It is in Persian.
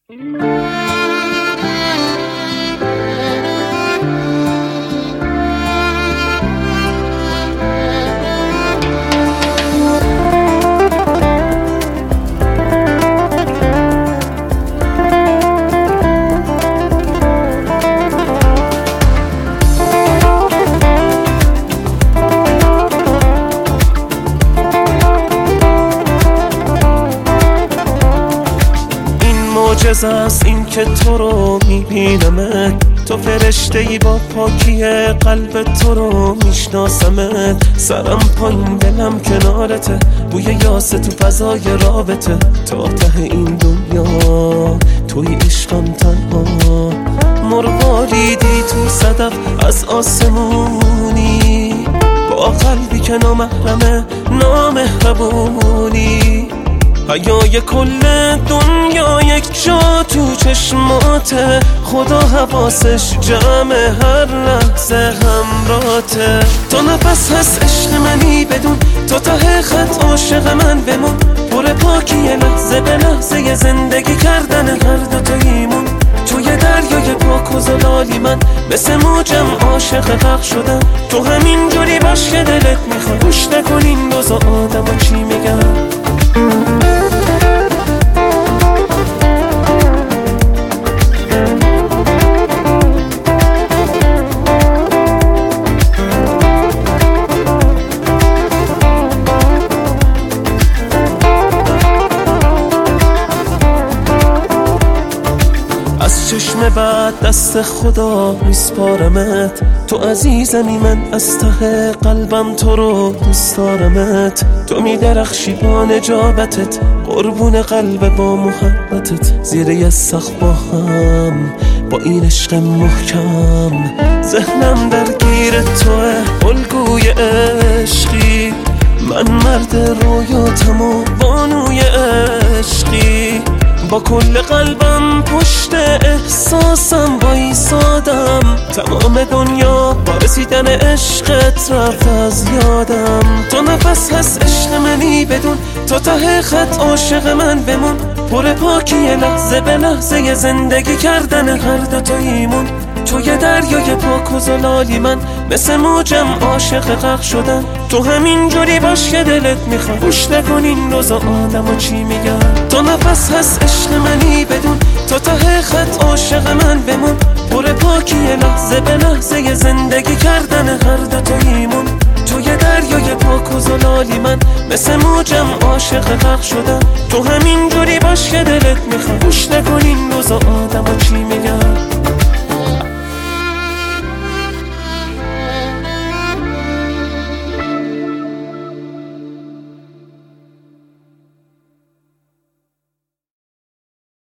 معجزه است این که تو رو میبینمت، تو فرشته ای با پاکی قلب تو رو میشناسمت. سرم پایین دلم کنارته، بوی یاس تو فضای رابطه. تا ته این دنیا توی عشقم تنها، مرواریدی تو صدف از آسمونی، با قلبی که نامحرمه نامهربونی. حیای کل دنیا یک جا تو چشماته، خدا حواسش جمع هر لحظه همراته. تو نفس هست عشق منی بدون، تو ته خط عاشق من بمون. پر پاکی لحظه به لحظه زندگی کردن هر دو تویمون. توی دریای پاک و زلالی من مثل موجم عاشق غرق شدم. تو همین جوری باش که دلت میخواد، گوش نکن این روزا آدم و چی میگن. از چشم بعد دست خدا میسپارمت، تو عزیزمی من از ته قلبم تو رو دوست دارمت. تو میدرخشی با نجابتت، قربون قلب با محبتت. زیر یه سقف با هم با این عشق محکم، ذهنم درگیر توه الگوی عشقی. من مرد رویاتم و بانوی عشقی، با کل قلبم پشت احساسم بایستادم. تمام دنیا با رسیدن عشقت رفت از یادم. تو نفس هست عشق منی بدون، تو ته خط عاشق من بمون. پر پاکی لحظه به لحظه زندگی کردن هر دو تویمون. توی دریای پاک و زلالی من مثل موجم عاشق غرق شدم. تو همین جوری باش که دلت میخواد، گوش نکن این روزا آدم و چی میگن. تو نفس هست عشق منی بدون، تو ته خط عاشق من بمون. پر پاکی لحظه به لحظه زندگی کردن هر دو تویمون. توی دریای پاک و زلالی من مثل موجم عاشق غرق شدم. تو همین جوری باش که دلت میخواد، گوش نکن این روزا آدم و چی میگن.